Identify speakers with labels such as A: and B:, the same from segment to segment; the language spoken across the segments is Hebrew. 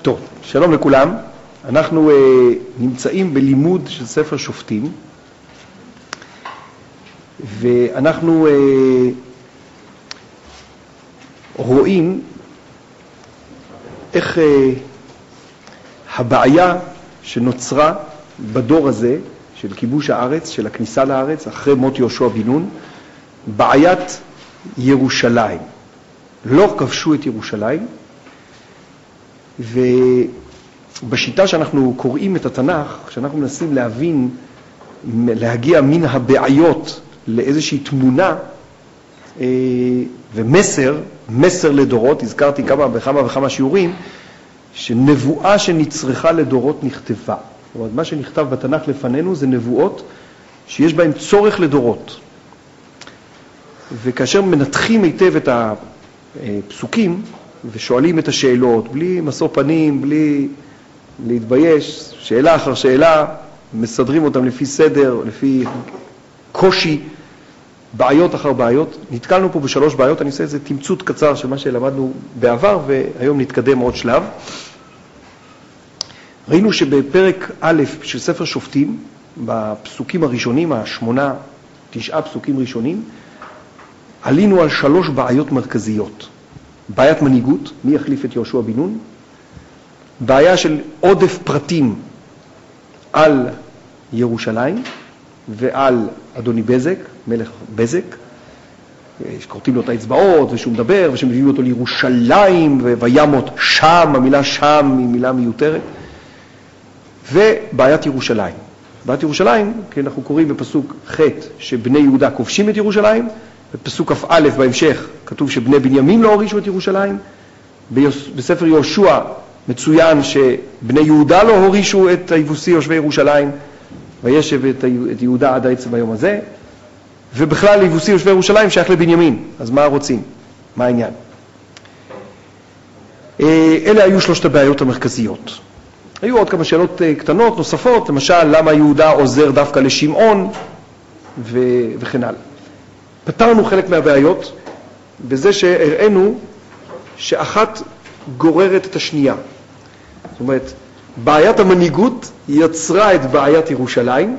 A: טוב, שלום לכולם. אנחנו נמצאים בלימוד של ספר שופטים, ואנחנו רואים איך הבעיה שנוצרה בדור הזה של כיבוש הארץ, של הכניסה לארץ, אחרי מות יהושע בן נון, בעיית ירושלים. לא כבשו את ירושלים, ובשיטה שאנחנו קוראים את התנ"ך, כשאנחנו מנסים להבין, להגיע מן הבעיות לאיזושהי תמונה מסר לדורות, הזכרתי כמה וכמה שיעורים, שנבואה שנצרכה לדורות נכתבה. זאת אומרת, מה שנכתב בתנ"ך לפנינו זה נבואות שיש בהן צורך לדורות. וכאשר מנתחים היטב את הפסוקים ושואלים את השאלות, בלי משוא פנים, בלי להתבייש, שאלה אחר שאלה, מסדרים אותם לפי סדר, לפי קושי, בעיות אחר בעיות. נתקלנו פה בשלוש בעיות, אני עושה איזה תמצות קצר של מה שלמדנו בעבר, והיום נתקדם עוד שלב. ראינו שבפרק א' של ספר שופטים, בפסוקים הראשונים, 9 פסוקים ראשונים, עלינו על 3 בעיות מרכזיות. בעיית מנהיגות, מי יחליף את יהושע בן נון? בעיה של עודף פרטים על ירושלים ועל אדוני בזק, מלך בזק, שקוראים לו את האצבעות ושהוא מדבר ושמביאים אותו לירושלים וימות שם, המילה שם היא מילה מיותרת, ובעיית ירושלים. בעיית ירושלים, כי אנחנו קוראים בפסוק ח' שבני יהודה כובשים את ירושלים, בפסוק כ"א בהמשך כתוב שבני בנימין לא הורישו את ירושלים, בספר יהושע מצוין שבני יהודה לא הורישו את היבוסי יושבי ירושלים, וישב את יהודה עד העצם היום הזה, ובכלל יבוסי יושבי ירושלים שייך לבנימין. אז מה רוצים? מה העניין? אלה היו 3 הבעיות המרכזיות. היו עוד כמה שאלות קטנות נוספות, למשל למה יהודה עוזר דווקא לשמעון וכן הלאה. פתרנו חלק מהבעיות בזה שהראינו שאחת גוררת את השנייה. זאת אומרת, בעיית המנהיגות יצרה את בעיית ירושלים,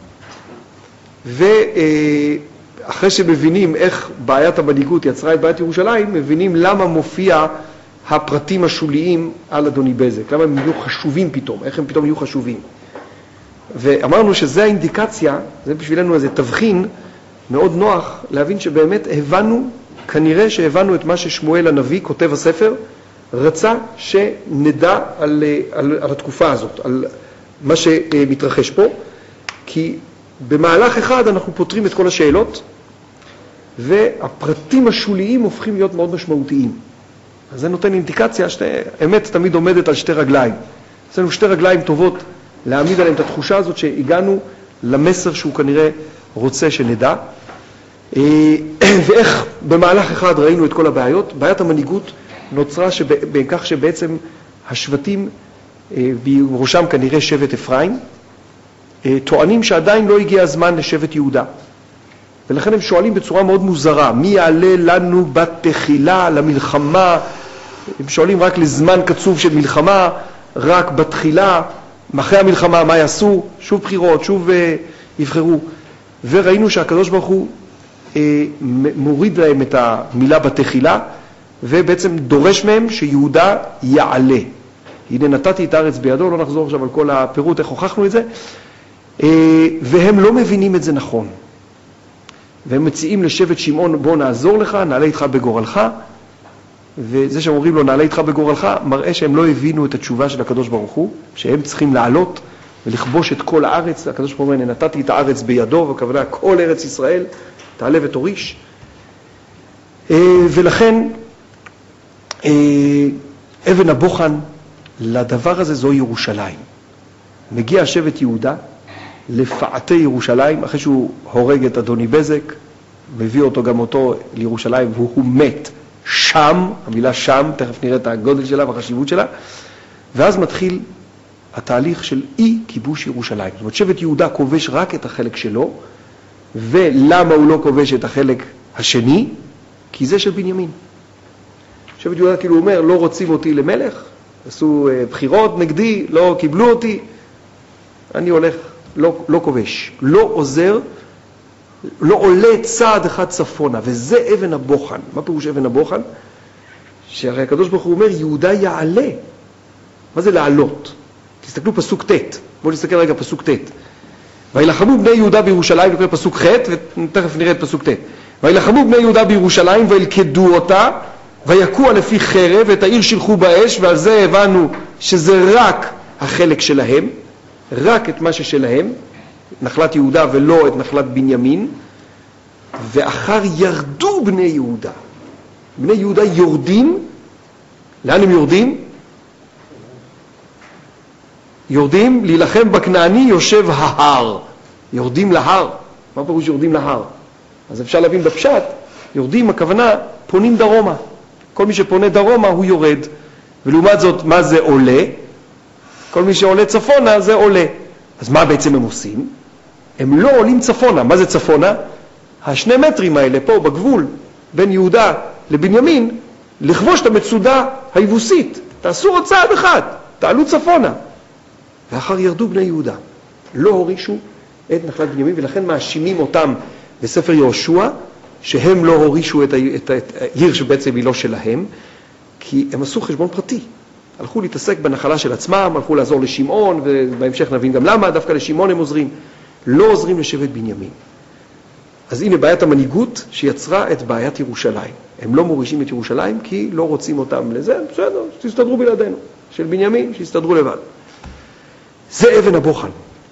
A: ואחרי שמבינים איך בעיית המנהיגות יצרה את בעיית ירושלים, מבינים למה מופיע הפרטים השוליים על אדוני בזק, למה הם יהיו חשובים פתאום, איך הם פתאום יהיו חשובים. ואמרנו שזה האינדיקציה, זה בשבילנו איזה תבחין מאוד נוח להבין שבאמת הבנו, כנראה שהבנו את מה ששמואל הנביא, כותב הספר, רצה שנדע על התקופה הזאת, על מה שמתרחש פה, כי במהלך אחד אנחנו פותרים את כל השאלות, והפרטים השוליים הופכים להיות מאוד משמעותיים. אז זה נותן אינדיקציה שהאמת תמיד עומדת על 2 רגליים. יש לנו 2 רגליים טובות להעמיד עליהם את התחושה הזאת שהגענו למסר שהוא כנראה רוצה שנדע. ואיך במהלך אחד ראינו את כל הבעיות. בעיית המנהיגות נוצרה בכך שבעצם השבטים, בראשם כנראה שבט אפרים, טוענים שעדיין לא הגיע הזמן לשבט יהודה. ולכן הם שואלים בצורה מאוד מוזרה, מי יעלה לנו בתחילה למלחמה? הם שואלים רק לזמן קצוב של מלחמה, רק בתחילה, אחרי המלחמה מה יעשו? שוב בחירות, שוב יבחרו. וראינו שהקדוש ברוך הוא מוריד להם את המילה בתחילה, ובעצם דורש מהם שיהודה יעלה. הנה נתתי את הארץ בידו, לא נחזור עכשיו על כל הפירוט, איך הוכחנו את זה. והם לא מבינים את זה נכון. והם מציעים לשבט שמעון, בוא נעזור לך, נעלה איתך בגורלך, וזה שהם אומרים לו נעלה איתך בגורלך, מראה שהם לא הבינו את התשובה של הקדוש ברוך הוא, שהם צריכים לעלות ולכבוש את כל הארץ. הקדוש ברוך הוא אומר, נתתי את הארץ בידו, וכוונה כל ארץ ישראל, תעלה ותוריש. ולכן, אבן הבוחן לדבר הזה זו ירושלים. מגיע שבט יהודה לפעתי ירושלים, אחרי שהוא הורג את אדוני בזק, מביא אותו גם אותו לירושלים, והוא מת שם, המילה שם, תכף נראה את הגודל שלה והחשיבות שלה, ואז מתחיל התהליך של אי כיבוש ירושלים. זאת אומרת, שבט יהודה כובש רק את החלק שלו, ולמה הוא לא כובש את החלק השני? כי זה של בנימין. שבט יהודה כאילו אומר, לא רוצים אותי למלך, עשו בחירות נגדי, לא קיבלו אותי, אני הולך, לא כובש, לא עוזר, לא עולה צעד אחד צפונה, וזה אבן הבוחן. מה פירוש אבן הבוחן? שהרי הקדוש ברוך הוא אומר, יהודה יעלה. מה זה לעלות? תסתכלו פסוק ט', בואו נסתכל רגע פסוק ט'. וילחמו בני יהודה בירושלים, נקרא פסוק ח', ותכף נראה את פסוק ט'. וילחמו בני יהודה בירושלים, וילכדו אותה, ויקוע לפי חרב, ואת העיר שילחו באש, ועל זה הבנו שזה רק החלק שלהם, רק את מה ששלהם, נחלת יהודה ולא את נחלת בנימין, ואחר ירדו בני יהודה. בני יהודה יורדים, לאן הם יורדים? יורדים להילחם בכנעני יושב ההר. יורדים להר. מה פירוש יורדים להר? אז אפשר להבין בפשט, יורדים הכוונה פונים דרומה. כל מי שפונה דרומה הוא יורד. ולעומת זאת, מה זה עולה? כל מי שעולה צפונה זה עולה. אז מה בעצם הם עושים? הם לא עולים צפונה. מה זה צפונה? 2 מטרים האלה פה בגבול בין יהודה לבנימין, לכבוש את המצודה היבוסית. תעשו עוד צעד אחד, תעלו צפונה. ואחר ירדו בני יהודה. לא הורישו את נחלת בנימין, ולכן מאשימים אותם בספר יהושע, שהם לא הורישו את העיר שבעצם היא לא שלהם, כי הם עשו חשבון פרטי. הלכו להתעסק בנחלה של עצמם, הלכו לעזור לשמעון, ובהמשך נבין גם למה, דווקא לשמעון הם עוזרים. לא עוזרים לשבט בנימין. אז הנה בעיית המנהיגות שיצרה את בעיית ירושלים. הם לא מורישים את ירושלים כי לא רוצים אותם לזה, בסדר, תסתדרו בלעדינו. של בנימין, שיסתדרו לבד. זה אבן הבוחן.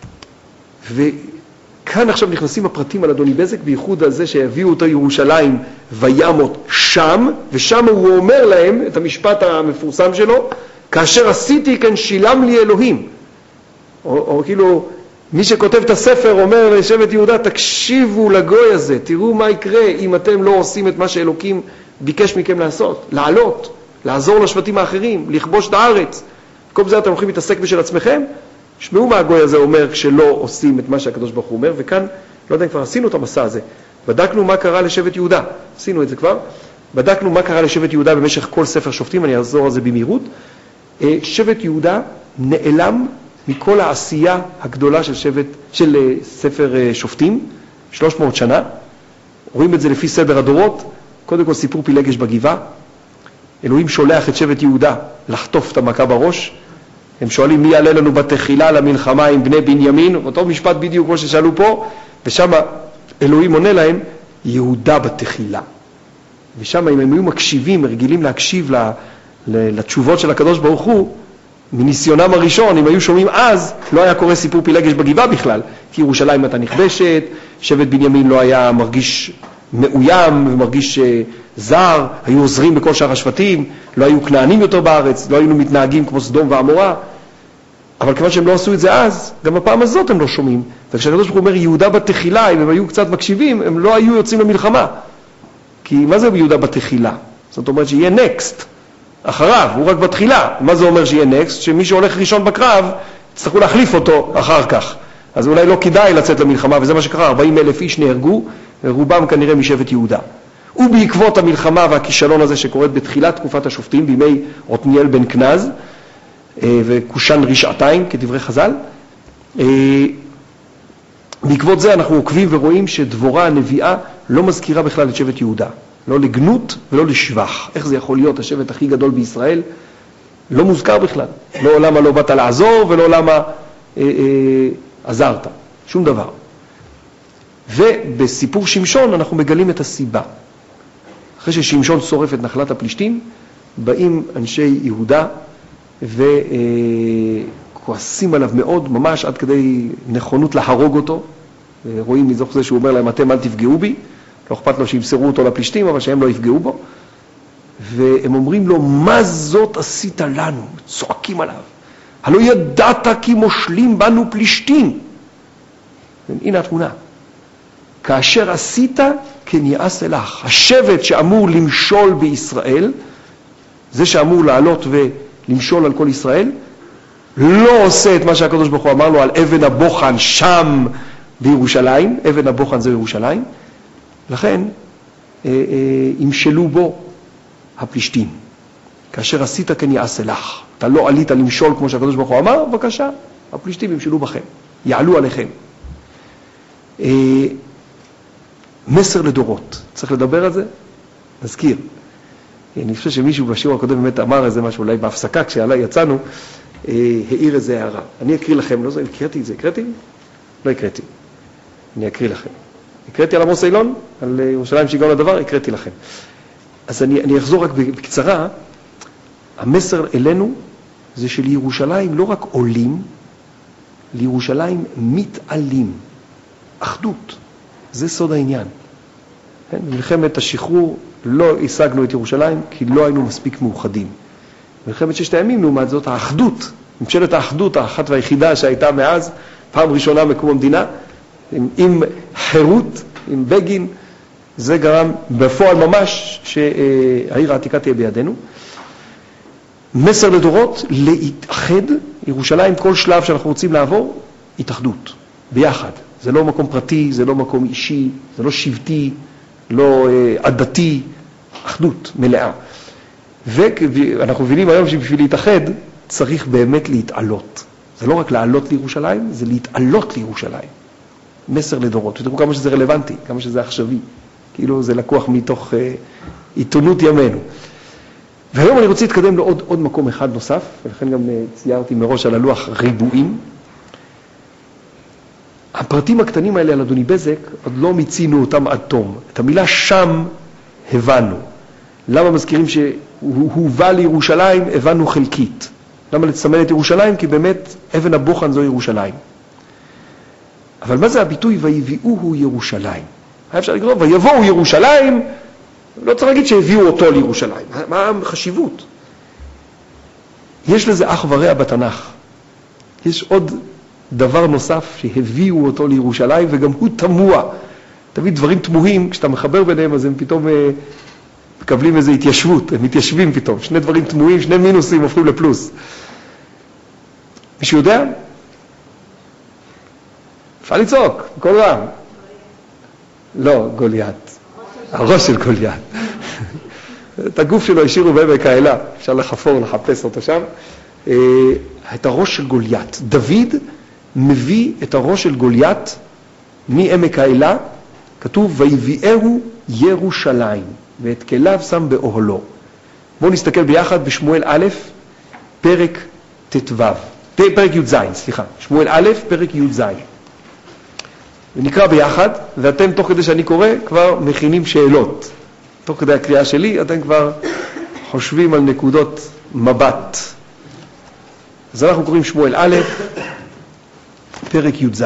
A: וכאן עכשיו נכנסים הפרטים על אדוני בזק, בייחוד על זה שהביאו אותו ירושלים וימות שם, ושם הוא אומר להם את המשפט המפורסם שלו, כאשר עשיתי כן שילם לי אלוהים. או כאילו, מי שכותב את הספר אומר לשבט יהודה, תקשיבו לגוי הזה, תראו מה יקרה אם אתם לא עושים את מה שאלוקים ביקש מכם לעשות, לעלות, לעזור לשבטים האחרים, לכבוש את הארץ. כל זה אתם הולכים להתעסק בשביל עצמכם? שמעו מה הגוי הזה אומר כשלא עושים את מה שהקדוש ברוך הוא אומר, וכאן, לא יודע אם כבר עשינו את המסע הזה, בדקנו מה קרה לשבט יהודה, עשינו את זה כבר, בדקנו מה קרה לשבט יהודה במשך כל ספר שופטים, אני אעזור על זה במהירות. שבט יהודה נעלם מכל העשייה הגדולה של ספר שופטים, 300 שנה, רואים את זה לפי סדר הדורות, קודם כל סיפור פילגש בגבעה, אלוהים שולח את שבט יהודה לחטוף את המכה בראש, הם שואלים מי יעלה לנו בתחילה למלחמה עם בני בנימין, אותו משפט בדיוק כמו ששאלו פה, ושם אלוהים עונה להם, יהודה בתחילה. ושם אם הם היו מקשיבים, רגילים להקשיב לתשובות של הקדוש ברוך הוא, מניסיונם הראשון, אם היו שומעים אז, לא היה קורה סיפור פילגש בגבעה בכלל, כי ירושלים הייתה נכבשת, שבט בנימין לא היה מרגיש מאוים ומרגיש זר, היו עוזרים בכל שאר השבטים, לא היו כנענים יותר בארץ, לא היינו מתנהגים כמו סדום ועמורה, אבל כיוון שהם לא עשו את זה אז, גם בפעם הזאת הם לא שומעים. וכשהקדוש ברוך הוא אומר יהודה בתחילה, אם הם היו קצת מקשיבים, הם לא היו יוצאים למלחמה. כי מה זה יהודה בתחילה? זאת אומרת שיהיה נקסט, אחריו, הוא רק בתחילה. מה זה אומר שיהיה נקסט? שמי שהולך ראשון בקרב, יצטרכו להחליף אותו אחר כך. אז אולי לא כדאי לצאת למלחמה, וזה מה שקרה, 40,000 איש נהרגו, רובם כנראה משבט יהודה. ובעקבות המלחמה והכישלון הזה שקורית בתחילת תקופת השופטים, בימי עתניאל בן כנז, וקושן רשעתיים, כדברי חז"ל, בעקבות זה אנחנו עוקבים ורואים שדבורה הנביאה לא מזכירה בכלל את שבט יהודה. לא לגנות ולא לשבח. איך זה יכול להיות השבט הכי גדול בישראל? לא מוזכר בכלל. לא למה לא באת לעזור ולא למה עזרת. שום דבר. ובסיפור שמשון אנחנו מגלים את הסיבה. אחרי ששמשון שורף את נחלת הפלישתים, באים אנשי יהודה וכועסים עליו מאוד, ממש עד כדי נכונות להרוג אותו. רואים מזוך זה שהוא אומר להם, אתם אל תפגעו בי. לא אכפת לו שימסרו אותו לפלישתים, אבל שהם לא יפגעו בו. והם אומרים לו, מה זאת עשית לנו? צועקים עליו. הלא ידעת כי מושלים בנו פלישתים. הנה התמונה. כאשר עשית, כן יעשה לך. השבט שאמור למשול בישראל, זה שאמור לעלות ולמשול על כל ישראל, לא עושה את מה שהקדוש ברוך הוא אמר לו על אבן הבוחן שם בירושלים. אבן הבוחן זה ירושלים. לכן, ימשלו בו הפלישתים. כאשר עשית כן יעשה לך. אתה לא עלית למשול כמו שהקדוש ברוך הוא אמר, בבקשה, הפלישתים ימשלו בכם, יעלו עליכם. מסר לדורות, צריך לדבר על זה? נזכיר. אני חושב שמישהו בשיעור הקודם באמת אמר איזה משהו, אולי בהפסקה כשיצאנו, העיר איזה הערה. אני אקריא לכם, לא זו, הקראתי את זה, הקראתי? לא הקראתי. אני אקריא לכם. הקראתי על עמוס אילון, על ירושלים שיגעון לדבר, הקראתי לכם. אז אני אחזור רק בקצרה. המסר אלינו זה שלירושלים לא רק עולים, לירושלים מתעלים. אחדות, זה סוד העניין. במלחמת השחרור לא השגנו את ירושלים כי לא היינו מספיק מאוחדים. במלחמת ששת הימים, לעומת זאת, האחדות, ממשלת האחדות האחת והיחידה שהייתה מאז, פעם ראשונה מקום המדינה, עם חירות, עם בגין, זה גרם בפועל ממש שהעיר העתיקה תהיה בידינו. מסר לדורות, להתאחד, ירושלים, כל שלב שאנחנו רוצים לעבור, התאחדות, ביחד. זה לא מקום פרטי, זה לא מקום אישי, זה לא שבטי, לא עדתי, אחדות מלאה. ואנחנו מבינים היום שבשביל להתאחד צריך באמת להתעלות. זה לא רק לעלות לירושלים, זה להתעלות לירושלים. מסר לדורות. ותראו כמה שזה רלוונטי, כמה שזה עכשווי. כאילו זה לקוח מתוך עיתונות ימינו. והיום אני רוצה להתקדם לעוד מקום אחד נוסף, ולכן גם ציירתי מראש על הלוח ריבועים. הפרטים הקטנים האלה על אדוני בזק, עוד לא מיצינו אותם עד תום. את המילה שם הבנו. למה מזכירים שהוא בא לירושלים, הבנו חלקית. למה לסמן את ירושלים? כי באמת אבן הבוחן זו ירושלים. אבל מה זה הביטוי ויביאוהו ירושלים? היה אפשר לקרוא, ויבואו ירושלים, לא צריך להגיד שהביאו אותו לירושלים. מה החשיבות? יש לזה אח ורע בתנ"ך. יש עוד דבר נוסף שהביאו אותו לירושלים, וגם הוא תמוה. תמיד דברים תמוהים, כשאתה מחבר ביניהם, אז הם פתאום מקבלים איזו התיישבות, הם מתיישבים פתאום. שני דברים תמוהים, שני מינוסים הופכים לפלוס. מישהו יודע? אפשר לצעוק, כל רם. לא, גוליית. הראש של גוליית. את הגוף שלו השאירו בעמק האלה, אפשר לחפור, לחפש אותו שם. את הראש של גוליית. דוד מביא את הראש של גוליית מעמק האלה, כתוב ויביאהו ירושלים, ואת כליו שם באוהלו. בואו נסתכל ביחד בשמואל א', פרק פרק י"ז, סליחה. שמואל א', פרק י"ז. ונקרא ביחד, ואתם תוך כדי שאני קורא כבר מכינים שאלות. תוך כדי הקריאה שלי אתם כבר חושבים על נקודות מבט. אז אנחנו קוראים שמואל א', פרק י"ז,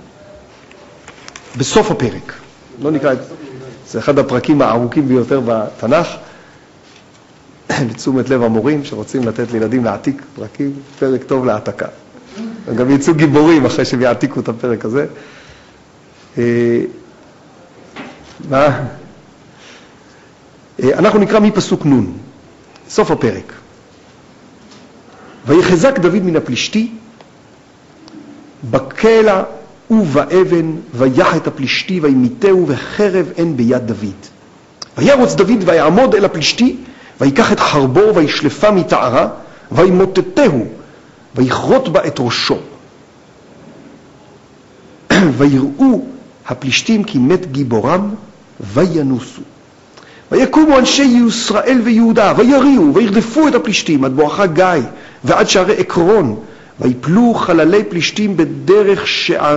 A: בסוף הפרק. לא נקרא, זה אחד הפרקים הארוכים ביותר בתנ"ך. לתשומת לב המורים שרוצים לתת לילדים להעתיק פרקים, פרק טוב להעתקה. הם גם יצאו גיבורים אחרי שהם יעתיקו את הפרק הזה. אנחנו נקרא מפסוק נ', סוף הפרק. ויחזק דוד מן הפלישתי, בקלע ובאבן, ויח את הפלישתי, וימיתהו, וחרב אין ביד דוד. וירוץ דוד ויעמוד אל הפלישתי, ויקח את חרבו, וישלפה מתערה, וימוטטהו, ויכרות בה את ראשו. ויראו הפלישתים כי מת גיבורם, וינוסו. ויקומו אנשי ישראל ויהודה, ויריעו, וירדפו את הפלישתים עד בואכה גיא, ועד שערי עקרון, ויפלו חללי פלישתים בדרך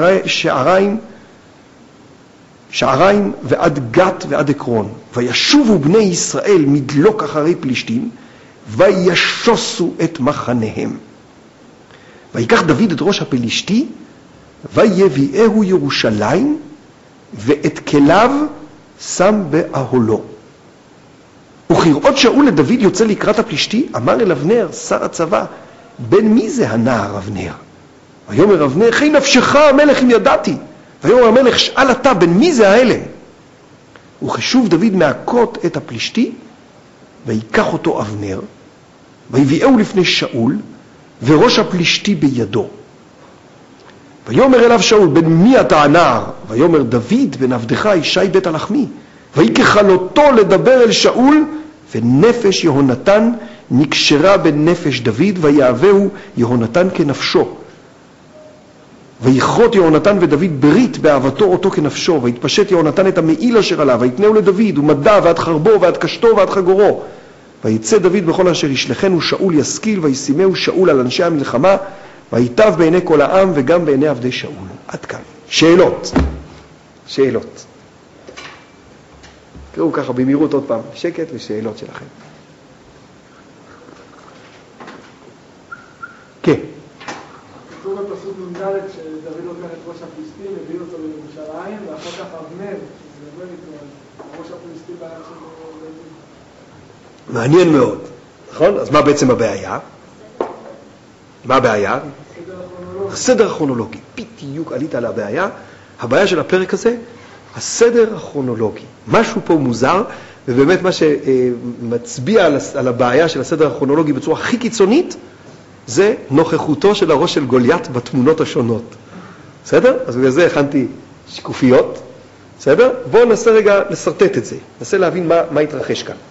A: שעריים ועד גת ועד עקרון. וישובו בני ישראל מדלוק אחרי פלישתים, וישוסו את מחניהם. ויקח דוד את ראש הפלישתי, ויביאהו ירושלים, ואת כליו שם באוהלו. וכראות שאול לדוד יוצא לקראת הפלישתי, אמר אל אבנר, שר הצבא, בן מי זה הנער אבנר? ויאמר אבנר, חי נפשך המלך אם ידעתי. ויאמר המלך, שאל אתה, בן מי זה האלה? וכשוב דוד מהכות את הפלישתי, ויקח אותו אבנר, ויביאהו לפני שאול, וראש הפלישתי בידו. ויאמר אליו שאול, בן מי אתה הנער? ויאמר דוד, בן עבדך ישי בית הלחמי. ויקחלותו לדבר אל שאול, ונפש יהונתן נקשרה בנפש דוד, ויהבהו יהונתן כנפשו. ויכרות יהונתן ודוד ברית באהבתו אותו כנפשו, ויתפשט יהונתן את המעיל אשר עליו, ויתנהו לדוד, ומדע ועד חרבו ועד קשתו ועד חגורו. ויצא דוד בכל אשר ישלחנו שאול ישכיל, וישימהו שאול על אנשי המלחמה, ויטב בעיני כל העם וגם בעיני עבדי שאול. עד כאן. שאלות. שאלות. תראו ככה במהירות עוד פעם, שקט ושאלות שלכם. כן.
B: כתוב בפסוק נ"ד שדוד לוקח את ראש הפלישתים, הביא אותו לירושלים, ואחר כך אבנר, שזה מדבר איתו על ראש הפלישתים בעיה של דוד.
A: מעניין מאוד, נכון? אז מה בעצם הבעיה? מה הבעיה? הסדר הכרונולוגי. בדיוק עלית על הבעיה. הבעיה של הפרק הזה, הסדר הכרונולוגי. משהו פה מוזר, ובאמת מה שמצביע על הבעיה של הסדר הכרונולוגי בצורה הכי קיצונית, זה נוכחותו של הראש של גוליית בתמונות השונות. בסדר? אז בגלל זה הכנתי שקופיות. בסדר? בואו ננסה רגע לסרטט את זה. ננסה להבין מה התרחש כאן.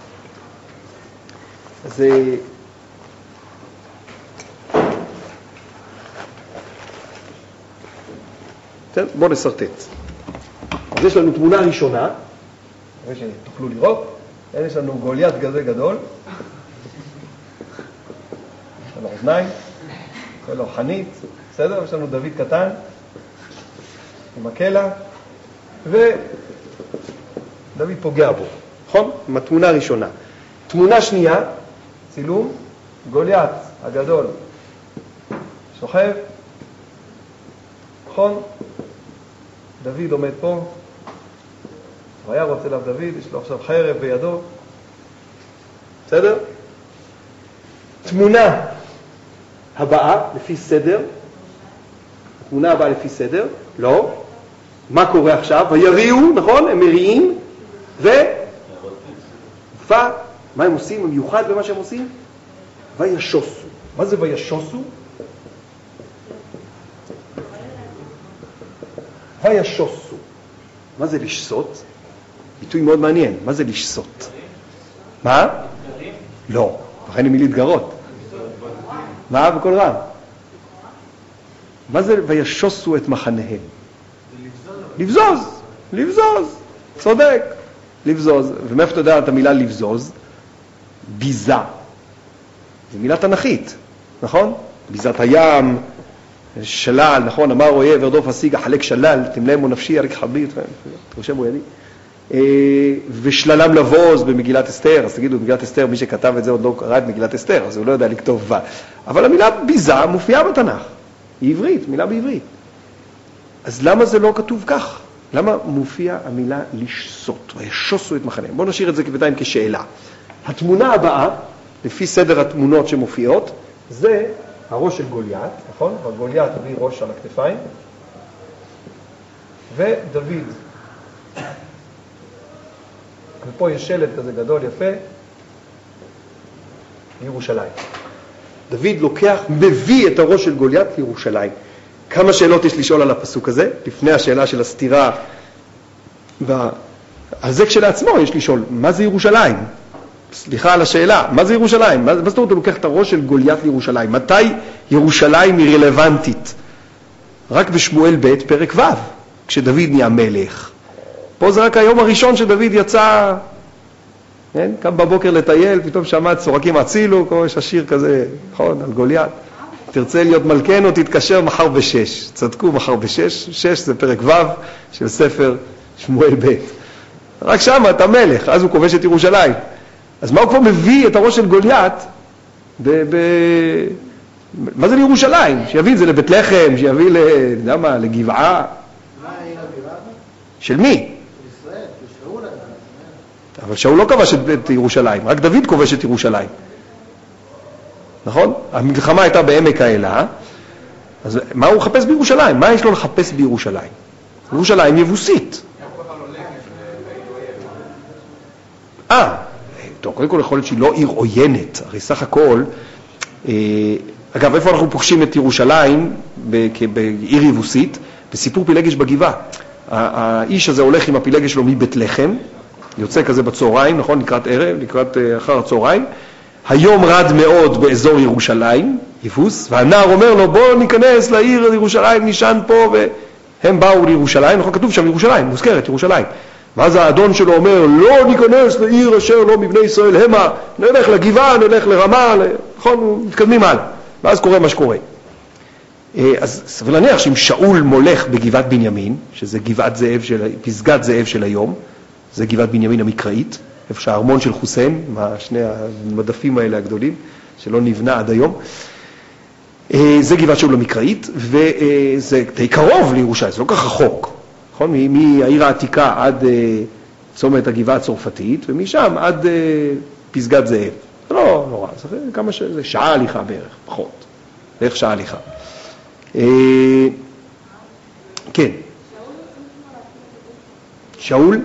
A: אז בואו נסרטט. אז יש לנו תמונה ראשונה, שתוכלו לראות. יש לנו גוליית כזה גדול. יש לנו אוזניים, יש לנו חנית, בסדר? יש לנו דוד קטן, עם הקלע, ודוד פוגע בו, נכון? עם התמונה הראשונה. תמונה שנייה, צילום, גוליית הגדול, שוכב, נכון? דוד עומד פה, והיה רוצה אליו דוד, יש לו עכשיו חרב בידו, בסדר? תמונה הבאה לפי סדר, התמונה הבאה לפי סדר, לא, מה קורה עכשיו? ויריעו, נכון? הם מריעים, מה הם עושים? במיוחד במה שהם עושים? וישוסו. מה זה וישוסו? וישוסו. מה זה לשסות? ביטוי מאוד מעניין. מה זה לשסות? מה? לא. לכן הם להתגרות. מה בכל רם? מה זה וישוסו את מחניהם? לבזוז. לבזוז. צודק. לבזוז. ומאיפה אתה יודע את המילה לבזוז? ביזה. זו מילה תנכית, נכון? ביזת הים, שלל, נכון? אמר אויב ורדוף השיג, החלק שלל, תמלאמו נפשי, ירק חבית, תרושם הוא ידי. ושללם לבוז במגילת אסתר, אז תגידו, במגילת אסתר, מי שכתב את זה עוד לא קרא את מגילת אסתר, אז הוא לא יודע לכתוב ו. אבל המילה ביזה מופיעה בתנ"ך, היא עברית, מילה בעברית. אז למה זה לא כתוב כך? למה מופיע המילה לשסות, וישוסו את מחניהם? בואו נשאיר את זה בינתיים כשאלה. התמונה הבאה, לפי סדר התמונות שמופיעות, זה הראש של גוליית, נכון? גוליית הביא ראש על הכתפיים, ודוד. ופה יש שלט כזה גדול יפה, ירושלים. דוד לוקח, מביא את הראש של גוליית לירושלים. כמה שאלות יש לשאול על הפסוק הזה, לפני השאלה של הסתירה, על זה כשלעצמו יש לשאול, מה זה ירושלים? סליחה על השאלה, מה זה ירושלים? מה זאת אומרת הוא לוקח את הראש של גוליית לירושלים? מתי ירושלים היא רלוונטית? רק בשמואל ב' פרק ו', כשדוד נהיה מלך. פה זה רק היום הראשון שדוד יצא, כן? קם בבוקר לטייל, פתאום שמע צורקים הצילו, כמו יש השיר כזה, נכון, על גוליית. תרצה להיות מלכנו, תתקשר מחר ב-6. צדקו מחר ב-6, 6 זה פרק ו' של ספר שמואל ב'. רק שם אתה מלך, אז הוא כובש את ירושלים. אז מה הוא כבר מביא את הראש של גוליית? מה זה לירושלים? שיביא את זה לבית לחם, שיביא לגבעה.
B: מה העיר הבירה?
A: של מי?
B: ישראל, שאול היה.
A: אבל שאול לא כבש את ירושלים, רק דוד כובש את ירושלים. נכון? המלחמה הייתה בעמק האלה, אז מה הוא מחפש בירושלים? מה יש לו לחפש בירושלים? ירושלים יבוסית. טוב, קודם כל יכול להיות שהיא לא עיר עוינת, הרי סך הכל, אגב, איפה אנחנו פוגשים את ירושלים בעיר יבוסית? בסיפור פילגש בגבעה. האיש הזה הולך עם הפילגש שלו מבית לחם, יוצא כזה בצהריים, נכון? לקראת ערב, לקראת אחר הצהריים. היום רד מאוד באזור ירושלים, יבוס, והנער אומר לו, בוא ניכנס לעיר ירושלים, נשען פה, והם באו לירושלים, נכון, כתוב שם ירושלים, מוזכרת ירושלים. ואז האדון שלו אומר, לא ניכנס לעיר אשר לא מבני ישראל המה, נלך לגבעה, נלך לרמה, נכון, מתקדמים הלאה. ואז קורה מה שקורה. אז סביר להניח שאם שאול מולך בגבעת בנימין, שזה פסגת זאב של היום, זה גבעת בנימין המקראית, איפה שהארמון של חוסיין, שני המדפים האלה הגדולים, שלא נבנה עד היום, זה גבעת שאול המקראית, וזה די קרוב לירושלים, זה לא כך רחוק, נכון? מהעיר העתיקה עד צומת הגבעה הצרפתית, ומשם עד פסגת זאב. זה לא נורא, זה כמה שזה, שעה הליכה בערך, פחות, בערך שעה הליכה. כן. שאול?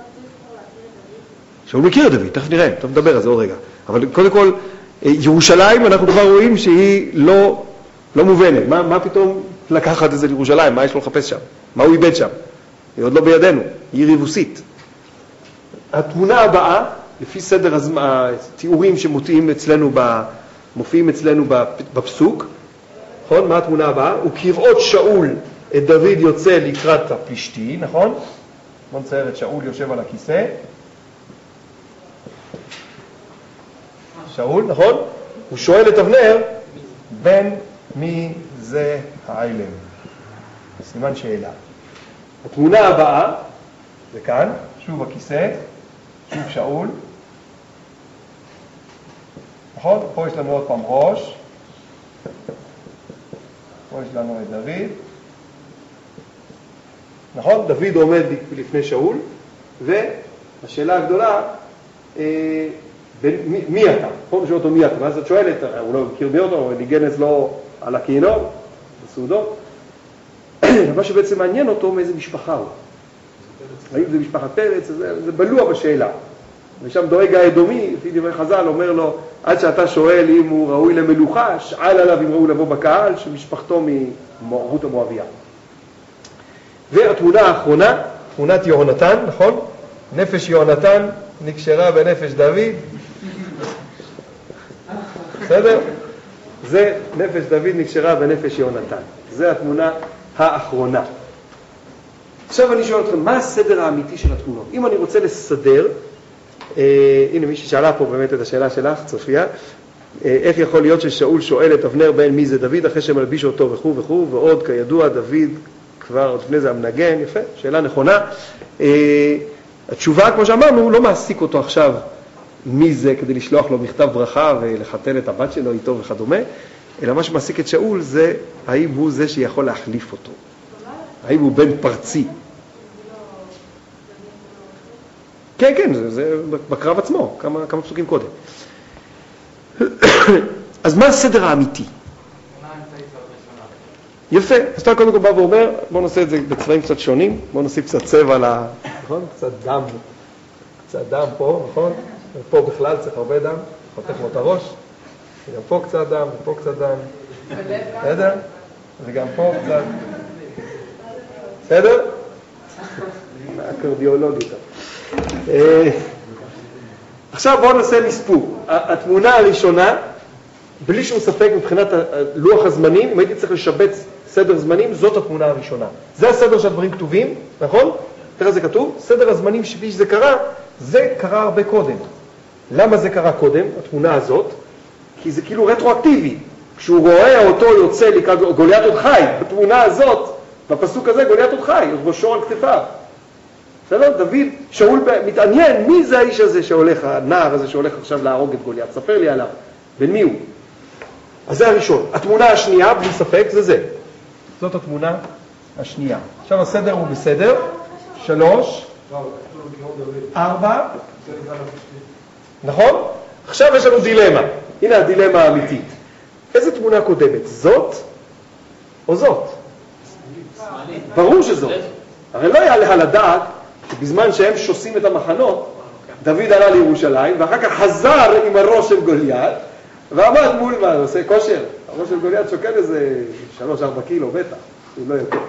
A: שאול מכיר את דוד, תכף נראה, תכף נדבר על זה עוד רגע. אבל קודם כל, ירושלים אנחנו כבר רואים שהיא לא מובנת. מה פתאום לקחת את זה לירושלים? מה יש לו לחפש שם? מה הוא איבד שם? היא עוד לא בידינו, היא יבוסית. התמונה הבאה, לפי סדר התיאורים שמופיעים אצלנו בפסוק, נכון? מה התמונה הבאה? וכראות שאול את דוד יוצא לקראת הפלישתי, נכון? בוא נצייר את שאול יושב על הכיסא. שאול, נכון? הוא שואל את אבנר, בן מי זה האילם? סימן שאלה. התמונה הבאה, זה כאן, שוב הכיסא, שוב שאול. נכון? פה יש לנו עוד פעם ראש. פה יש לנו את דוד. נכון? דוד עומד לפני שאול, והשאלה הגדולה, מי אתה? פה נשאל אותו מי אתה, ואז את שואלת, הוא לא מכיר מי אותו, הוא ניגן אצלו על הכינור, בסעודו. מה שבעצם מעניין אותו, מאיזה משפחה הוא. האם זה משפחת פרץ, זה בלוע בשאלה. ושם דואג האדומי, לפי דברי חז"ל, אומר לו, עד שאתה שואל אם הוא ראוי למלוכה, שאל עליו אם ראוי לבוא בקהל, שמשפחתו מרות המואביה. והתמונה האחרונה, תמונת יהונתן, נכון? נפש יהונתן נקשרה בנפש דוד. בסדר? זה נפש דוד נקשרה בנפש יהונתן. זה התמונה האחרונה. עכשיו אני שואל אתכם, מה הסדר האמיתי של התמונות? אם אני רוצה לסדר, הנה מי ששאלה פה באמת את השאלה שלך, צופיה, איך יכול להיות ששאול שואל את אבנר בן מי זה דוד אחרי שמלביש אותו וכו' וכו', ועוד כידוע דוד כבר עוד לפני זה המנגן, יפה, שאלה נכונה. התשובה, כמו שאמרנו, לא מעסיק אותו עכשיו מי זה כדי לשלוח לו מכתב ברכה ולחתן את הבת שלו איתו וכדומה, אלא מה שמעסיק את שאול זה האם הוא זה שיכול להחליף אותו. האם הוא בן פרצי. כן, כן, זה בקרב עצמו, כמה פסוקים קודם. אז מה הסדר האמיתי? יפה, אז אתה קודם כל בא ואומר, בוא נעשה את זה בצבעים קצת שונים, בוא נוסיף קצת צבע, נכון? קצת דם פה, נכון? פה בכלל צריך הרבה דם, חותך לו את הראש, וגם פה קצת דם, ופה קצת דם, בסדר? וגם פה קצת, בסדר? הקרדיאולוגית. עכשיו בואו נעשה מספור. התמונה הראשונה, בלי שום ספק מבחינת לוח הזמנים, אם הייתי צריך לשבץ סדר זמנים, זאת התמונה הראשונה. זה הסדר שהדברים כתובים, נכון? תראה זה כתוב, סדר הזמנים שבי שזה קרה, זה קרה הרבה קודם. למה זה קרה קודם, התמונה הזאת? כי זה כאילו רטרואקטיבי. כשהוא רואה אותו יוצא לקראת, גוליית עוד חי, בתמונה הזאת, בפסוק הזה גוליית עוד חי, עוד ראשו על כתפיו. בסדר? דוד, שאול מתעניין, מי זה האיש הזה שהולך, הנער הזה שהולך עכשיו להרוג את גוליית? ספר לי עליו, בין מי הוא? אז זה הראשון. התמונה השנייה, בלי ספק, זה. זאת התמונה השנייה. עכשיו הסדר הוא בסדר. 3, 4, נכון? עכשיו יש לנו דילמה. הנה הדילמה האמיתית. איזה תמונה קודמת? זאת או זאת? ברור שזאת. הרי לא יעלה על הדעת שבזמן שהם שוסים את המחנות, דוד עלה לירושלים, ואחר כך חזר עם הראש של גוליית, ועמד מול מה, עושה כושר. הראש של גוליית שוקל איזה 3-4 קילו, בטח, אם לא יותר.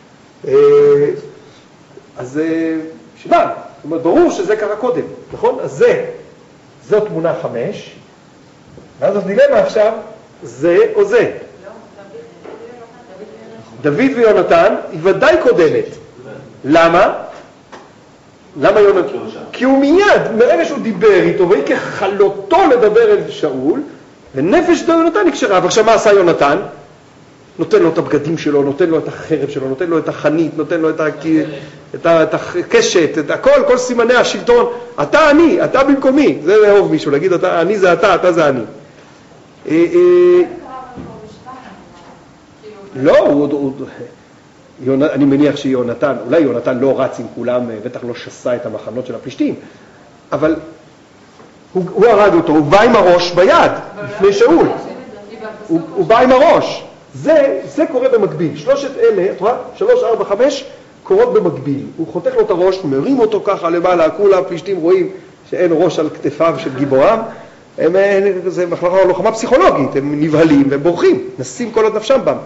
A: אז שבן, זאת אומרת, ברור שזה קרה קודם, נכון? אז זו תמונה 5, ואז הדילמה עכשיו, זה או זה. דוד ויונתן היא ודאי קודמת. למה? למה יונתן? כי הוא מיד, מרגע שהוא דיבר איתו, והיא כחלותו לדבר אל שאול, ונפש יונתן נקשרה. ועכשיו מה עשה יונתן? נותן לו את הבגדים שלו, נותן לו את החרב שלו, נותן לו את החנית, נותן לו את הקשת, את הכל, כל סימני השלטון. אתה אני, אתה במקומי. זה לאהוב מישהו, להגיד אני זה אתה זה אני. לא, אני מניח שיונתן, אולי יונתן לא רץ עם כולם, בטח לא שסה את המחנות של הפלישתים, אבל הוא הרג אותו, הוא בא עם הראש ביד, לפני שאול. הוא בא עם הראש. זה קורה במקביל. שלושת אלה, את רואה? 3, 4, 5 קורות במקביל. הוא חותך לו את הראש, מרים אותו ככה למעלה, כולם הפלישתים רואים שאין ראש על כתפיו של גיבורם. זה לוחמה פסיכולוגית, הם נבהלים והם בורחים, נסים כל עוד נפשם בם.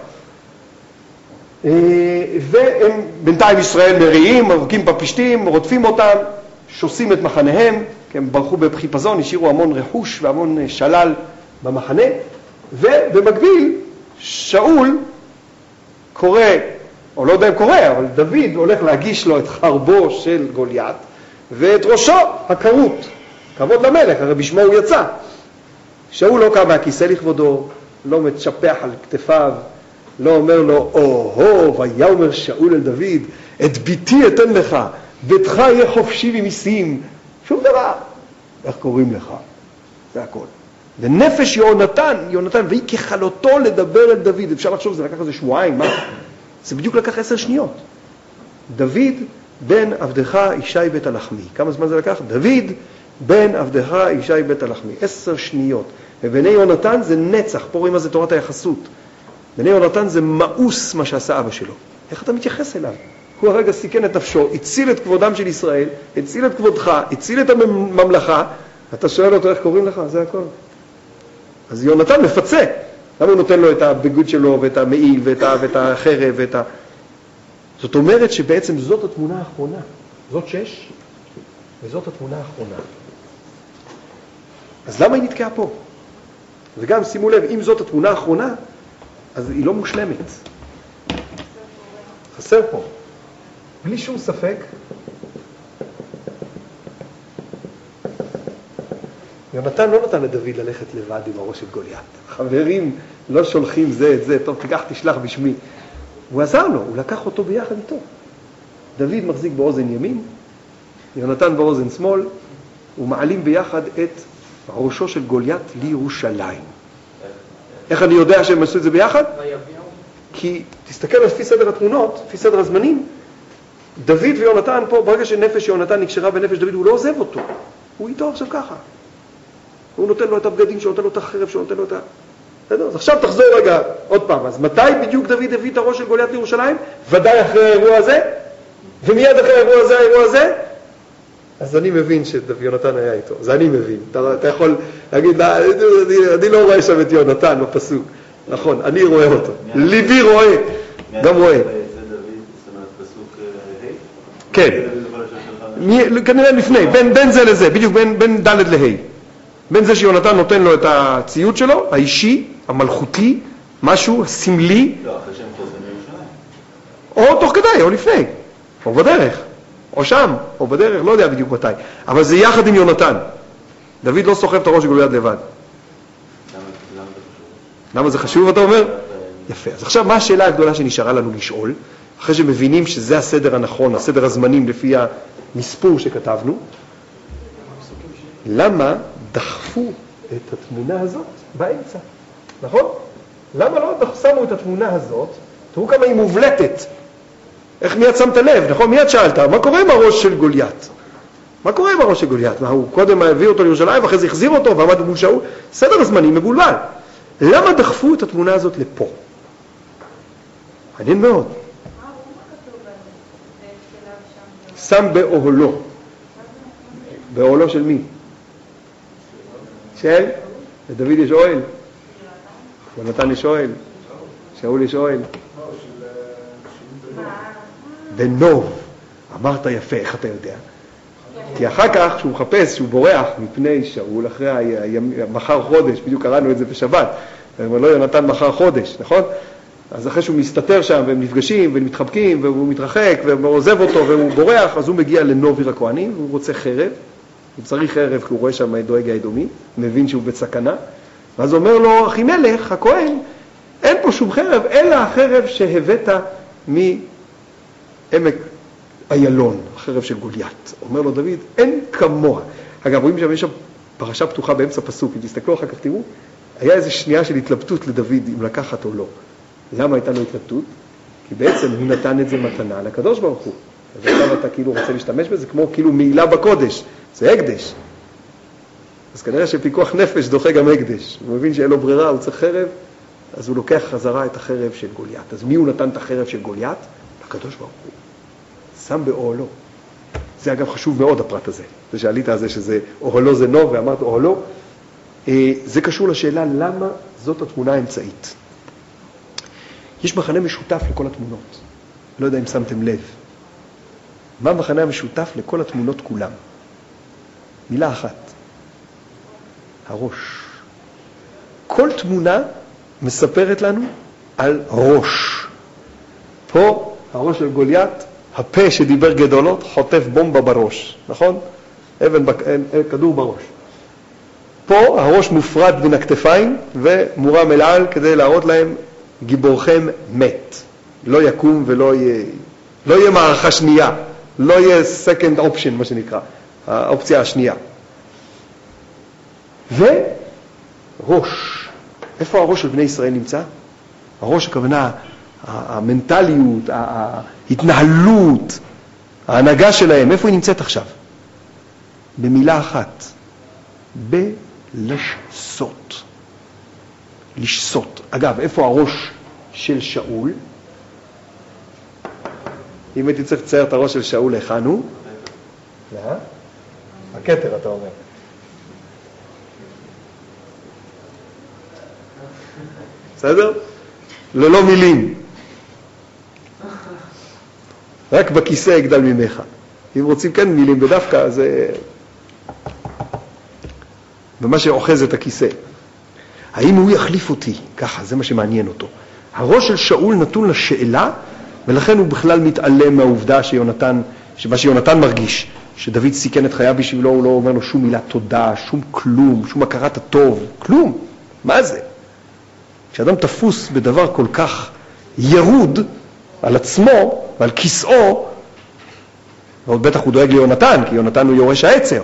A: והם בינתיים ישראל מריעים, מרקים בפלישתים, רודפים אותם, שוסים את מחניהם, כי הם ברחו בחיפזון, השאירו המון רכוש והמון שלל במחנה, ובמקביל שאול קורא, או לא יודע אם קורא, אבל דוד הולך להגיש לו את חרבו של גוליית, ואת ראשו הכרות, כבוד למלך, הרי בשמו הוא יצא. שאול לא קם מהכיסא לכבודו, לא מצ'פח על כתפיו, לא אומר לו, או-הו, ויאמר שאול אל דוד, את ביתי אתן לך, ביתך יהיה חופשי ממיסים, שום דבר. איך קוראים לך? זה הכל. ונפש יונתן, והיא כחלותו לדבר אל דוד. אפשר לחשוב, זה לקח איזה שבועיים, מה? זה בדיוק לקח 10 שניות. דוד בן עבדך ישי בית הלחמי. כמה זמן זה לקח? דוד בן עבדך ישי בית הלחמי. 10 שניות. ובני יונתן זה נצח. פה רואים מה זה תורת היחסות. בני יונתן זה מאוס מה שעשה אבא שלו. איך אתה מתייחס אליו? הוא הרגע סיכן את נפשו, הציל את כבודם של ישראל, הציל את כבודך, הציל את הממלכה. אתה שואל אותו איך קוראים לך? זה הכל. אז יונתן מפצה. למה הוא נותן לו את הבגוד שלו ואת המעיל ואת החרב ואת זאת אומרת שבעצם זאת התמונה האחרונה. זאת 6 וזאת התמונה האחרונה. אז למה היא נתקעה פה? וגם שימו לב, אם זאת התמונה האחרונה, אז היא לא מושלמת. חסר פה. בלי שום ספק, יונתן לא נתן לדוד ללכת לבד עם הראש של גוליית. חברים לא שולחים זה את זה, טוב תיקח תשלח בשמי. הוא עזר לו, הוא לקח אותו ביחד איתו. דוד מחזיק באוזן ימין, יונתן באוזן שמאל, ומעלים ביחד את ראשו של גוליית לירושלים. איך אני יודע שהם עשו את זה ביחד? כי תסתכל לפי סדר התמונות, לפי סדר הזמנים, דוד ויונתן פה, ברגע שנפש יונתן נקשרה בנפש דוד, הוא לא עוזב אותו. הוא איתו עכשיו ככה. הוא נותן לו את הבגדים שלו, נותן לו את החרב שלו, נותן לו את אז עכשיו תחזור רגע עוד פעם. אז מתי בדיוק דוד הביא את הראש של גוליית לירושלים? ודאי אחרי האירוע הזה, ומיד אחרי האירוע הזה, אז אני מבין שיונתן היה איתו. זה אני מבין. אתה יכול להגיד, אני לא רואה שם את יונתן בפסוק. נכון, אני רואה אותו. ליבי רואה. גם רואה. כן. כנראה לפני, בין זה לזה, בדיוק בין ד' לה'. בין זה שיונתן נותן לו את הציוד שלו, האישי, המלכותי, משהו סמלי.
C: לא, אחרי שהם חוזרים לירושלים.
A: או תוך כדי, או לפני, או בדרך, או שם, או בדרך, לא יודע בדיוק מתי. אבל זה יחד עם יונתן. דוד לא סוחב את הראש של גוליית לבד. למה זה חשוב, אתה אומר? יפה. אז עכשיו, מה השאלה הגדולה שנשארה לנו לשאול? אחרי שמבינים שזה הסדר הנכון, הסדר הזמנים לפי המספור שכתבנו, למה דחפו את התמונה הזאת באמצע? נכון? למה לא שמו את התמונה הזאת? תראו כמה היא מובלטת. איך מיד שמת לב? נכון? מיד שאלת, מה קורה עם הראש של גוליית? מה קורה עם הראש של גוליית? מה, הוא קודם הביא אותו לירושלים ואחרי זה החזיר אותו ועמד מול שאול? סדר הזמנים מבולבל. למה דחפו את התמונה הזאת לפה? מעניין מאוד. שם באוהלו. באוהלו של מי? של? לדוד יש אוהל. יונתן יש אוהל. שאול יש אוהל. בנוב. אמרת יפה, איך אתה יודע? כי אחר כך, כשהוא מחפש, שהוא בורח מפני שאול, אחרי מחר חודש, בדיוק קראנו את זה בשבת, הוא אומר, לא יונתן מחר חודש, נכון? אז אחרי שהוא מסתתר שם, והם נפגשים, והם מתחבקים, והוא מתרחק, והוא עוזב אותו, והוא בורח, אז הוא מגיע לנוביר הכהנים, והוא רוצה חרב, הוא צריך חרב, כי הוא רואה שם את דואג האדומי, מבין שהוא בסכנה, ואז אומר לו, אחימלך, הכהן, אין פה שום חרב, אלא החרב שהבאת מעמק איילון, החרב של גוליית. אומר לו דוד, אין כמוה. אגב, רואים שם, יש שם פרשה פתוחה באמצע פסוק, אם תסתכלו אחר כך, תראו, היה איזו שנייה של התלבטות לדוד, אם לקחת או לא. למה הייתה לו התלבטות? כי בעצם הוא נתן את זה מתנה לקדוש ברוך הוא. אז עכשיו אתה כאילו רוצה להשתמש בזה, כמו כאילו מעילה בקודש, זה הקדש. אז כנראה שפיקוח נפש דוחה גם הקדש. הוא מבין שאין לו ברירה, הוא צריך חרב, אז הוא לוקח חזרה את החרב של גוליית. אז מי הוא נתן את החרב של גוליית? לקדוש ברוך הוא. שם באוהלו. זה אגב חשוב מאוד הפרט הזה. זה שעלית על זה שזה אוהלו זה נו, ואמרת אוהלו. זה קשור לשאלה למה זאת התמונה האמצעית. יש מחנה משותף לכל התמונות. לא יודע אם שמתם לב. מה המחנה המשותף לכל התמונות כולם? מילה אחת. הראש. כל תמונה מספרת לנו על ראש. פה הראש של גוליית, הפה שדיבר גדולות, חוטף בומבה בראש, נכון? כדור בראש. פה הראש מופרד בין הכתפיים ומורם אל על כדי להראות להם גיבורכם מת. לא יקום ולא יהיה מערכה שנייה. לא יהיה second option, מה שנקרא, האופציה השנייה. וראש. איפה הראש של בני ישראל נמצא? הראש הכוונה, המנטליות, ההתנהלות, ההנהגה שלהם, איפה היא נמצאת עכשיו? במילה אחת, בלשסות. לשסות. אגב, איפה הראש של שאול? אם הייתי צריך לצייר את הראש של שאול, היכן הוא? הכתר, אתה אומר. בסדר? ללא מילים. רק בכיסא יגדל ממך. אם רוצים כן מילים בדווקא, זה במה שאוחז את הכיסא. האם הוא יחליף אותי? ככה, זה מה שמעניין אותו. הראש של שאול נתון לשאלה, ולכן הוא בכלל מתעלם מהעובדה שמה שיונתן מרגיש, שדוד סיכן את חייו בשבילו, הוא לא אומר לו שום מילה תודה, שום כלום, שום הכרת הטוב, כלום. מה זה? כשאדם תפוס בדבר כל כך ירוד על עצמו ועל כיסאו, ועוד בטח הוא דואג ליונתן, כי יונתן הוא יורש העצר.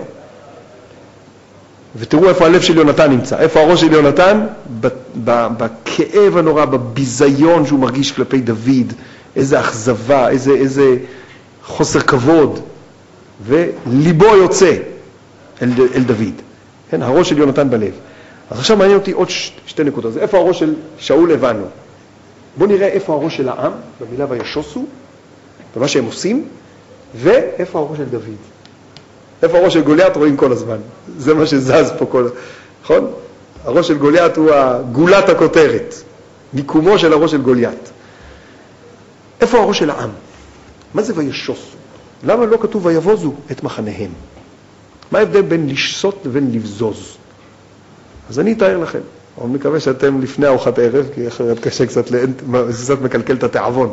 A: ותראו איפה הלב של יונתן נמצא, איפה הראש של יונתן? בכאב הנורא, בביזיון שהוא מרגיש כלפי דוד, איזה אכזבה, איזה חוסר כבוד, וליבו יוצא אל דוד. כן, הראש של יונתן בלב. אז עכשיו מעניין אותי עוד שתי נקודות. איפה הראש של שאול הבנו? בואו נראה איפה הראש של העם, במילה וישוסו, במה שהם עושים, ואיפה הראש של דוד. איפה הראש של גוליית רואים כל הזמן. זה מה שזז פה כל... נכון? הראש של גוליית הוא גולת הכותרת. מיקומו של הראש של גוליית. איפה הראש של העם? מה זה וישוסו? למה לא כתוב ויבוזו את מחניהם? מה ההבדל בין לשסות לבין לבזוז? אז אני אתאר לכם. אני מקווה שאתם לפני ארוחת ערב, כי אחרת קשה קצת מקלקל את התיאבון.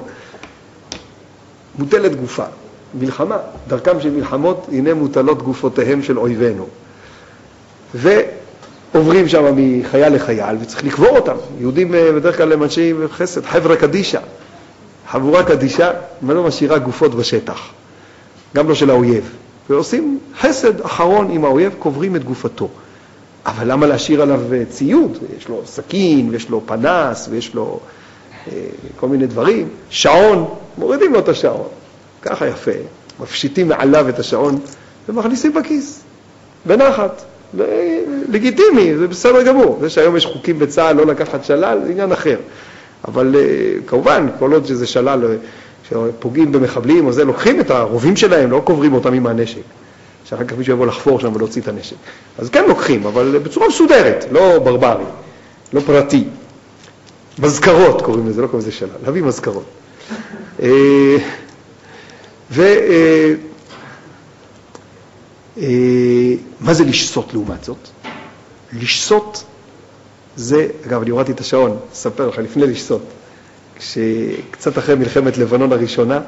A: מוטלת גופה. מלחמה. דרכם של מלחמות, הנה מוטלות גופותיהם של אויבינו. ועוברים שם מחייל לחייל, וצריך לקבור אותם. יהודים בדרך כלל הם אנשי חסד, חברה קדישה. חבורה קדישה, לא משאירה גופות בשטח. גם לא של האויב. ועושים חסד אחרון עם האויב, קוברים את גופתו. אבל למה להשאיר עליו ציוד? יש לו סכין, ויש לו פנס, ויש לו כל מיני דברים. שעון, מורידים לו את השעון. ככה יפה. מפשיטים מעליו את השעון, ומכניסים בכיס. בנחת. לגיטימי, זה בסדר גמור. זה שהיום יש חוקים בצה"ל לא לקחת שלל, זה עניין אחר. אבל כמובן, כל עוד שזה שלל שפוגעים במחבלים, או זה, לוקחים את הרובים שלהם, לא קוברים אותם עם הנשק. שאחר כך מישהו יבוא לחפור שם ולהוציא את הנשק. אז כן לוקחים, אבל בצורה מסודרת, לא ברברי, לא פרטי. מזכרות קוראים לזה, לא קוראים לזה שלל, להביא מזכרות. מה זה לשסות לעומת זאת? לשסות זה, אגב, אני הורדתי את השעון, אספר לך, לפני לשסות. כשקצת אחרי מלחמת לבנון הראשונה,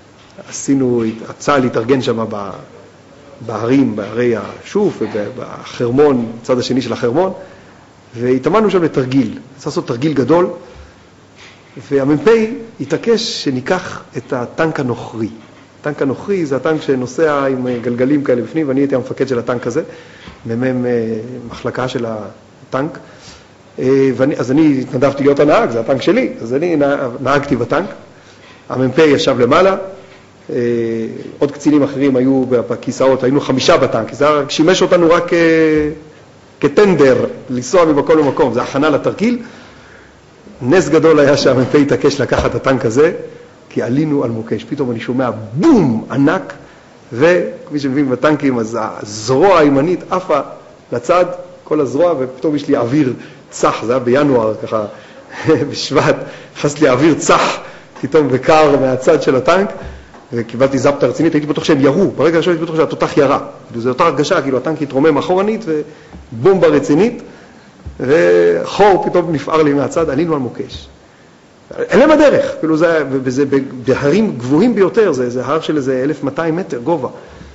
A: צה"ל התארגן שם בהרים, בערי השוף ובחרמון, בצד השני של החרמון, והתאמנו שם לתרגיל. צריך לעשות תרגיל גדול, והמ"פ התעקש שניקח את הטנק הנוכרי. הטנק הנוכרי זה הטנק שנוסע עם גלגלים כאלה בפנים, ואני הייתי המפקד של הטנק הזה, מחלקה של הטנק. אז אני התנדבתי להיות הנהג, זה הטנק שלי, אז אני נהגתי בטנק. המ"פ ישב למעלה, עוד קצינים אחרים היו בכיסאות, היינו 5 בטנק, זה שימש אותנו רק כטנדר, לנסוע ממקום למקום, זה הכנה לתרגיל. נס גדול היה שהמ"פ התעקש לקחת את הטנק הזה, כי עלינו על מוקש, פתאום אני שומע בום ענק, וכפי שמביאים בטנקים, אז הזרוע הימנית עפה לצד, כל הזרוע, ופתאום יש לי אוויר צח, זה היה בינואר, ככה, בשבט, חס לי אוויר צח, פתאום בקר מהצד של הטנק, וקיבלתי זפטה רצינית, הייתי בטוח שהם ירו, ברגע הראשון הייתי בטוח שהתותח ירה, זו אותה הרגשה, כאילו הטנק התרומם אחורנית, ובומבה רצינית, וחור פתאום נפער לי מהצד, עלינו על מוקש. אין להם הדרך, כאילו זה בהרים גבוהים ביותר, זה הר של איזה 1200 מטר גובה.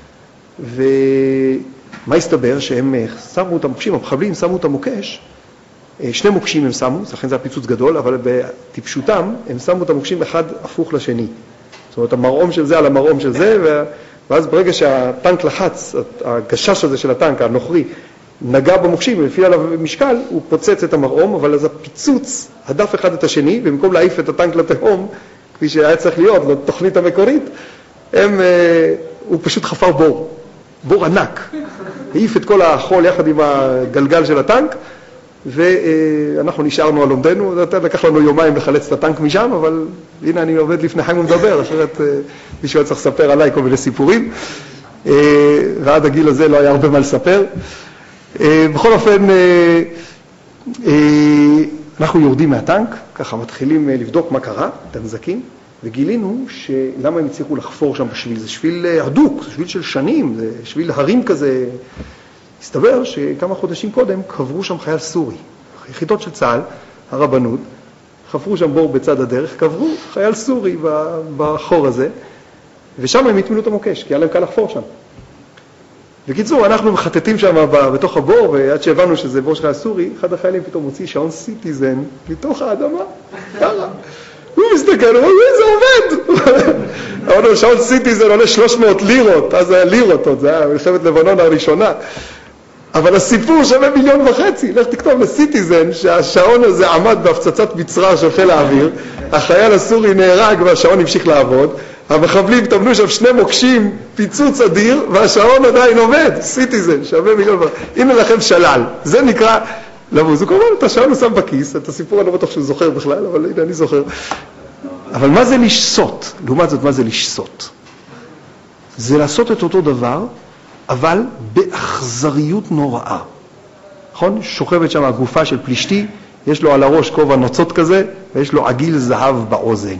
A: ומה הסתבר? שהם שמו את המוקשים, המחבלים שמו את המוקש, 2 מוקשים הם שמו, לכן זה הפיצוץ גדול, אבל בטיפשותם הם שמו את המוקשים אחד הפוך לשני. זאת אומרת, המרעום של זה על המרעום של זה, ואז ברגע שהטנק לחץ, הגשש הזה של הטנק, הנוכרי, נגע במוקשים ולפי עליו משקל, הוא פוצץ את המרעום, אבל אז הפיצוץ הדף אחד את השני, במקום להעיף את הטנק לתהום, כפי שהיה צריך להיות, לתוכנית המקורית, הוא פשוט חפר בור ענק. העיף את כל החול יחד עם הגלגל של הטנק, ואנחנו נשארנו על עומדנו, לקח לנו יומיים לחלץ את הטנק משם, אבל הנה אני עובד לפני חיים ומדבר, אחרת מישהו היה צריך לספר עליי כל מיני סיפורים, ועד הגיל הזה לא היה הרבה מה לספר. בכל אופן, אנחנו יורדים מהטנק, ככה מתחילים לבדוק מה קרה, את הנזקים, וגילינו שלמה הם הצליחו לחפור שם בשביל, זה שביל הדוק, זה שביל של שנים, זה שביל הרים כזה. הסתבר שכמה חודשים קודם קברו שם חייל סורי, יחידות של צה"ל, הרבנות, חפרו שם בור בצד הדרך, קברו חייל סורי בחור הזה, ושם הם התמינו את המוקש, כי היה להם קל לחפור שם. בקיצור, אנחנו מחטטים שם בתוך הבור, ועד שהבנו שזה בור של חייל סורי, אחד החיילים פתאום מוציא שעון סיטיזן מתוך האדמה, ככה. הוא מסתכל, הוא אומר, זה עובד. אמרנו, שעון סיטיזן עולה 300 לירות, אז זה היה לירות עוד, זה היה מלחמת לבנון הראשונה. אבל הסיפור שווה 1.5 מיליון, לך תכתוב לסיטיזן שהשעון הזה עמד בהפצצת מצרר של חיל האוויר, החייל הסורי נהרג והשעון המשיך לעבוד, המחבלים טמנו שם 2 מוקשים, פיצוץ אדיר, והשעון עדיין עובד, סיטיזן, שווה 1.5 מיליון. הנה לכם שלל, זה נקרא, למוז, הוא כמובן, את השעון הוא שם בכיס, את הסיפור אני לא בטוח שהוא זוכר בכלל, אבל הנה אני זוכר. אבל מה זה לשסות? לעומת זאת, מה זה לשסות? זה לעשות את אותו דבר, אבל באכזריות נוראה. נכון? שוכבת שם הגופה של פלישתי, יש לו על הראש כובע נוצות כזה, ויש לו עגיל זהב באוזן.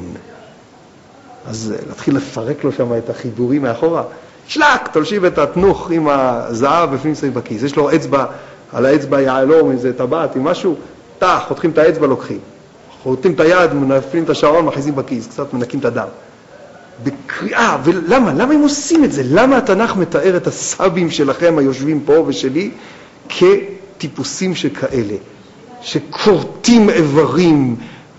A: אז להתחיל לפרק לו שם את החיבורים מאחורה. שלק, תלשיב את התנוך עם הזהב בפנים שמים בכיס. יש לו אצבע, על האצבע יעלום, איזה טבעת, עם משהו, חותכים את האצבע, לוקחים. חותכים את היד, מנפלים את השעון, מכניסים בכיס, קצת מנקים את הדם. בקריאה, ולמה? למה הם עושים את זה? למה התנ"ך מתאר את הסבים שלכם היושבים פה ושלי כטיפוסים שכאלה, שקורטים איברים,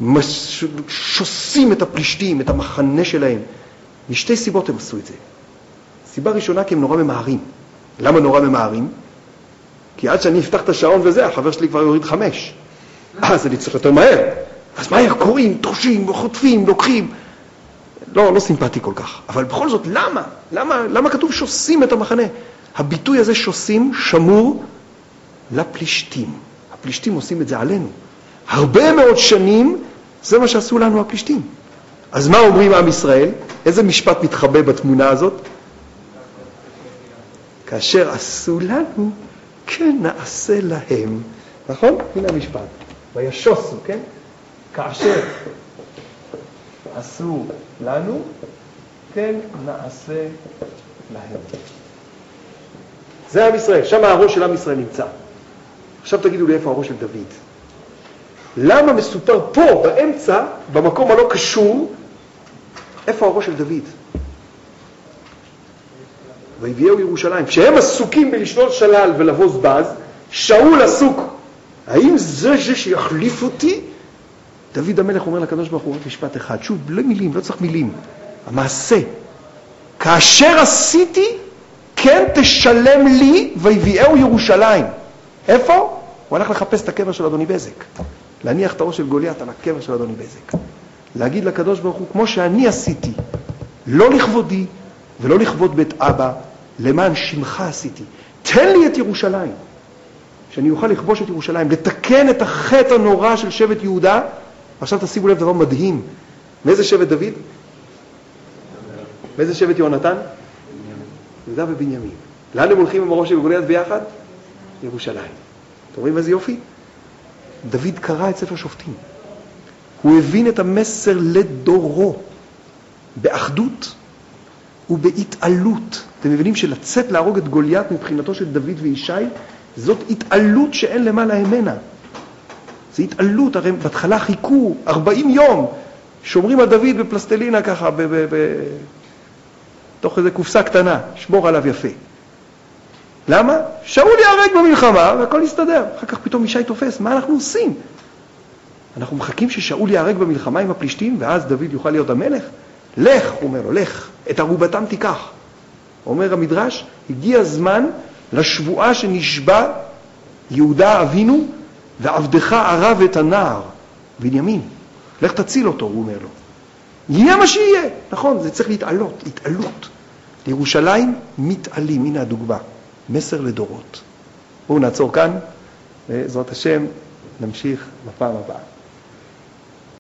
A: שוסים את הפלישתים, את המחנה שלהם? משתי סיבות הם עשו את זה. סיבה ראשונה, כי הם נורא ממהרים. למה נורא ממהרים? כי עד שאני אפתח את השעון וזה, החבר שלי כבר יוריד 5. אז אני צריך יותר מהר. אז מהר קוראים, תרושים, חוטפים, לוקחים. לא סימפטי כל כך. אבל בכל זאת, למה כתוב שוסים את המחנה? הביטוי הזה שוסים שמור לפלישתים. הפלישתים עושים את זה עלינו. הרבה מאוד שנים זה מה שעשו לנו הפלישתים. אז מה אומרים עם ישראל? איזה משפט מתחבא בתמונה הזאת? כאשר עשו לנו, כן נעשה להם. נכון? הנה המשפט. וישוסו, כן? כאשר עשו לנו, כן נעשה להם. זה עם ישראל, שם הראש של עם ישראל נמצא. עכשיו תגידו לי איפה הראש של דוד. למה מסופר פה, באמצע, במקום הלא קשור, איפה הראש של דוד? ויביאו ירושלים. כשהם עסוקים בלשלול שלל ולבוז בז, שאול עסוק. האם זה שיחליף אותי? דוד המלך אומר לקדוש ברוך הוא משפט אחד. שוב, בלי מילים, לא צריך מילים. המעשה. כאשר עשיתי, כן תשלם לי ויביאו ירושלים. איפה? הוא הלך לחפש את הקבר של אדוני בזק. להניח את הראש של גוליית על הקבר של אדוני בזק. להגיד לקדוש ברוך הוא, כמו שאני עשיתי, לא לכבודי ולא לכבוד בית אבא, למען שמך עשיתי. תן לי את ירושלים, שאני אוכל לכבוש את ירושלים, לתקן את החטא הנורא של שבט יהודה. עכשיו תשימו לב דבר מדהים. מאיזה שבט דוד? מאיזה שבט יהונתן? יהודה ובנימין. לאן הם הולכים עם הראש של גוליית ביחד? ירושלים. אתם רואים איזה יופי? דוד קרא את ספר שופטים. הוא הבין את המסר לדורו, באחדות ובהתעלות. אתם מבינים שלצאת להרוג את גוליית מבחינתו של דוד וישי, זאת התעלות שאין למעלה ממנה. זה התעלות, הרי בהתחלה חיכו 40 יום, שומרים על דוד בפלסטלינה ככה, תוך איזו קופסה קטנה, שמור עליו יפה. למה? שאול יהרג במלחמה והכל יסתדר. אחר כך פתאום ישי תופס, מה אנחנו עושים? אנחנו מחכים ששאול יהרג במלחמה עם הפלישתים, ואז דוד יוכל להיות המלך? לך, הוא אומר לו, לך, את ערובתם תיקח. אומר המדרש, הגיע הזמן לשבועה שנשבע יהודה אבינו, ועבדך ערב את הנער, בנימין. לך תציל אותו, הוא אומר לו. יהיה מה שיהיה. נכון, זה צריך להתעלות, התעלות. לירושלים מתעלים, הנה הדוגמה. מסר לדורות. בואו נעצור כאן, בעזרת השם נמשיך בפעם הבאה.